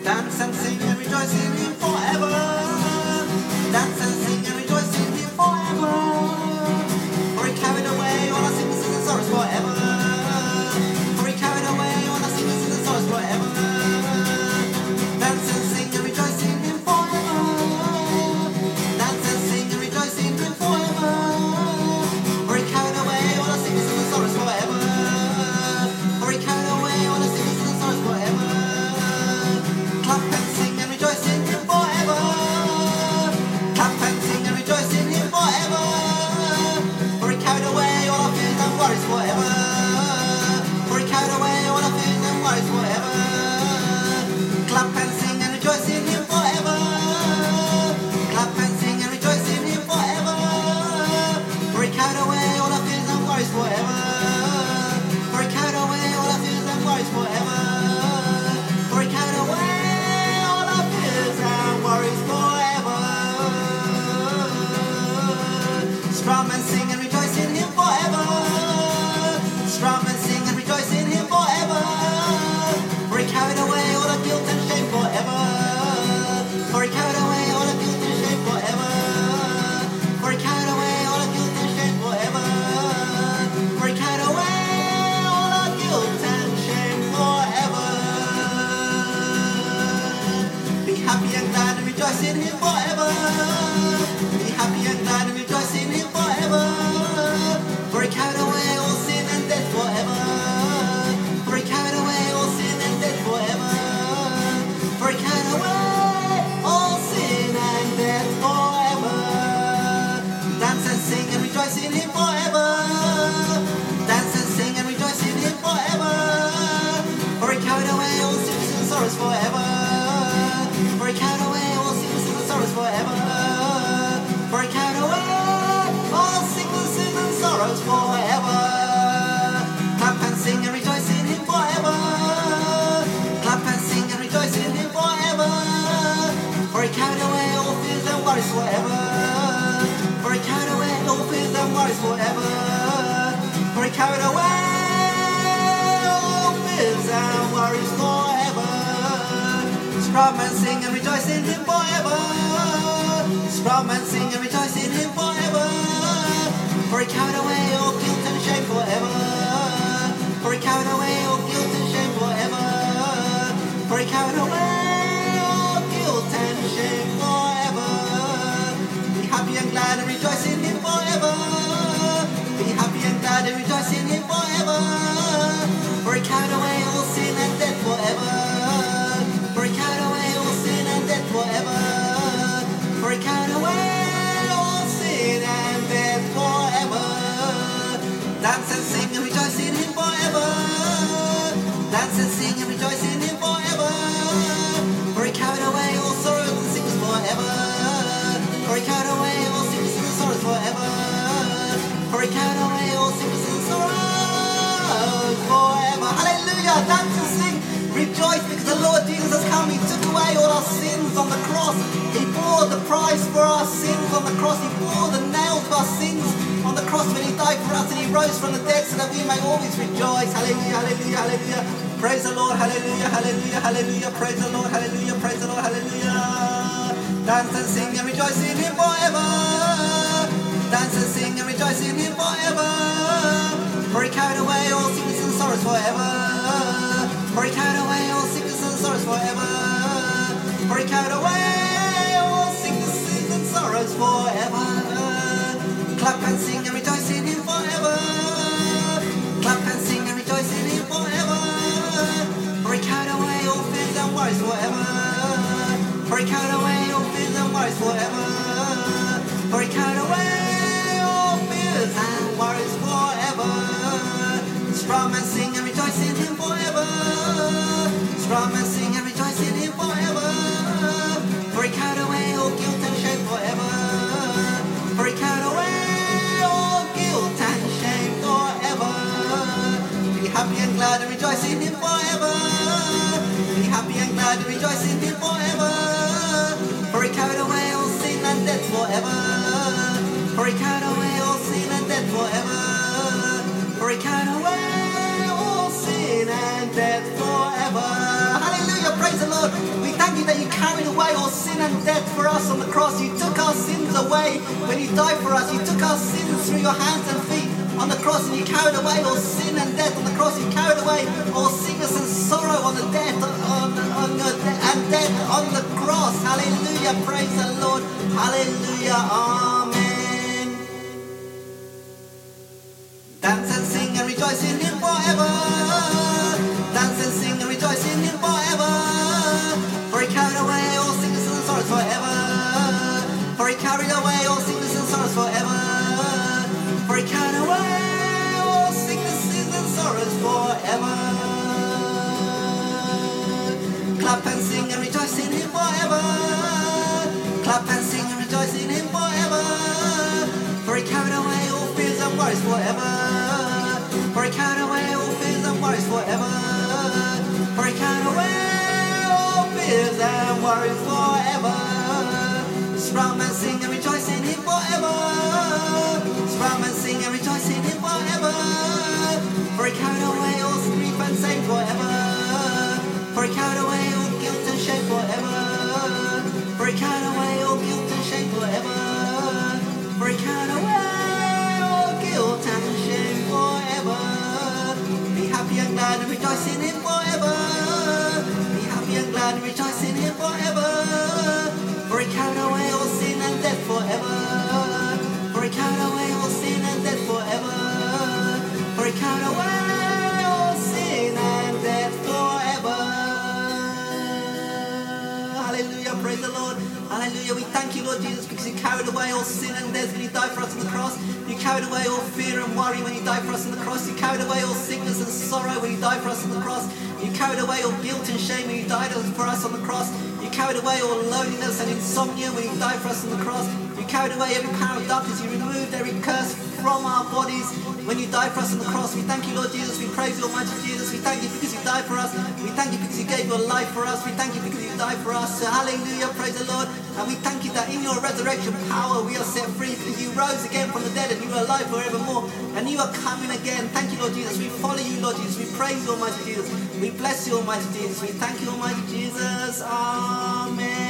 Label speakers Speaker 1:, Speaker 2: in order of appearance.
Speaker 1: Dance and sing and rejoice in Him forever. Dance and sing and rejoice in Him forever. For He carried away all our sicknesses and sorrows forever. For He carried away all our sicknesses and sorrows forever. Dance and sing and rejoice in Him forever. Dance and sing and rejoice in Him forever. For He carried away all our sicknesses and sorrows forever. For He carried away all our sicknesses and sorrows forever. Clap and sing and rejoice in Him forever. Clap and sing and rejoice in Him forever. For He carried away all our fears and worries forever. For He carried away all our fears and worries forever. Clap and sing and rejoice in Him forever. Clap and sing and rejoice in Him forever. For He carried away all our fears and worries forever. For He carried away all our fears and worries forever. For He carried away all our fears and worries forever. Strum and sing and rejoice in Him forever. Strum and sing and rejoice in Him forever. For He carried away all our guilt and shame forever. For He carried away all our guilt and shame forever. For He carried away all our guilt and shame forever. For He carried away all our guilt and shame forever. Be happy and glad and rejoice in Him forever. Be happy and glad and rejoice in Him forever. For He carried away all sin and death forever. For He carried away all sin and death forever. For He carried away all sin and death forever. Dance and sing and rejoice in Him forever. Dance and sing and rejoice in Him forever. For He carried away all sickness and sorrows forever. For He carried away all sickness and sorrows forever. For He carried away all sicknesses and sorrows forever. Clap and sing and rejoice in Him forever. Clap and sing and rejoice in Him forever. For He carried away all fears and worries forever. For He carried away all fears and worries forever. For He carried away all fears and worries forever. Strum and sing and rejoice in Him forever. Strum and sing and rejoice in Him forever. For He carried away all guilt and shame forever. For He carried away all guilt and shame forever. For He carried away all guilt and shame forever. Be happy and glad and rejoice in Him forever. Be happy and glad and rejoice in Him forever. For He carried away all sin and death forever. For He carried away all sin and death forever. For He carried away all sin and death forever. Dance and sing and rejoice in Him forever. Dance and sing and rejoice in Him forever. For He carried away all sorrows and sickness forever. For He carried away all sickness and sorrows forever. For He carried away all sickness and sorrows forever. Hallelujah! Dance and sing, rejoice because the Lord Jesus has come. He took away all our sins on the cross. He bore the price for our sins on the cross. He bore the nails of our sins on the cross when He died for us, and He rose from the dead so that we may always rejoice. Hallelujah, hallelujah, hallelujah. Praise the Lord, hallelujah, hallelujah, hallelujah. Praise the Lord, hallelujah, praise the Lord, hallelujah. Dance and sing and rejoice in Him forever. Dance and sing and rejoice in Him forever. For He carried away all sickness and sorrows forever. For He carried away all sickness and sorrows forever. For He carried away all sicknesses and sorrows forever. Clap and sing and rejoice in Him forever. Clap and sing and rejoice in Him forever. For He carried away all fears and worries forever. For He carried away all fears and worries forever. For He carried away all fears and worries forever. Strum and sing and rejoice in Him forever. Strum and sing and rejoice in Him forever. For He carried away all guilt and shame forever. For He carried away all guilt and shame forever. Be happy and glad and rejoice in Him forever. Be happy and glad and rejoice in Him forever. For He carried away all sin and death forever. For He carried away all sin and death forever. For He carried away all sin and death forever. Hallelujah, praise the Lord. We cross, you took our sins away. When you died for us, you took our sins through your hands and feet on the cross, and you carried away all sin and death on the cross. You carried away all sickness and sorrow on the death and death on the cross. Hallelujah, praise the Lord. Hallelujah, amen. Dance and sing and rejoice in him forever. Dance and sing and rejoice in him forever. For he carried away all sickness and sorrows forever. For he carried away all sickness and sorrows forever. For he carried away all sicknesses and sorrows forever. Clap and sing and rejoice in him forever. Clap and sing and rejoice in him forever. For he carried away all fears and worries forever. For he carried away all fears and worries forever. For he carried away all fears and worries forever. Sprout and sing and rejoice in him forever. Sprout and sing and rejoice in him forever. For he carried away all grief and shame forever. For he carried away all guilt and shame forever. For he carried away all guilt and shame forever. For he carried away all guilt and shame forever. Be happy and glad and rejoice in him forever. Be happy and glad and rejoice in him forever. For he carried away all sin and death forever. For he carried away all sin and death forever. For he carried away all sin and death forever. Hallelujah, praise the Lord. Hallelujah, we thank you, Lord Jesus, because you carried away all sin and death when you died for us on the cross. You carried away all fear and worry when you died for us on the cross. You carried away all sickness and sorrow when you died for us on the cross. You carried away all guilt and shame when you died for us on the cross. You carried away all loneliness and insomnia when you died for us on the cross. You carried away every power of darkness. You removed every curse from our bodies when you died for us on the cross. We thank you, Lord Jesus. We praise you, Almighty Jesus. We thank you because you died for us. We thank you because you gave your life for us. We thank you because you died for us. So hallelujah, praise the Lord. And we thank you that in your resurrection power we are set free because you rose again from the dead and you are alive forevermore. And you are coming again. Thank you, Lord Jesus. We follow you, Lord Jesus. We praise you, Almighty Jesus. We bless you, Almighty Jesus. We thank you, Almighty Jesus. Amen.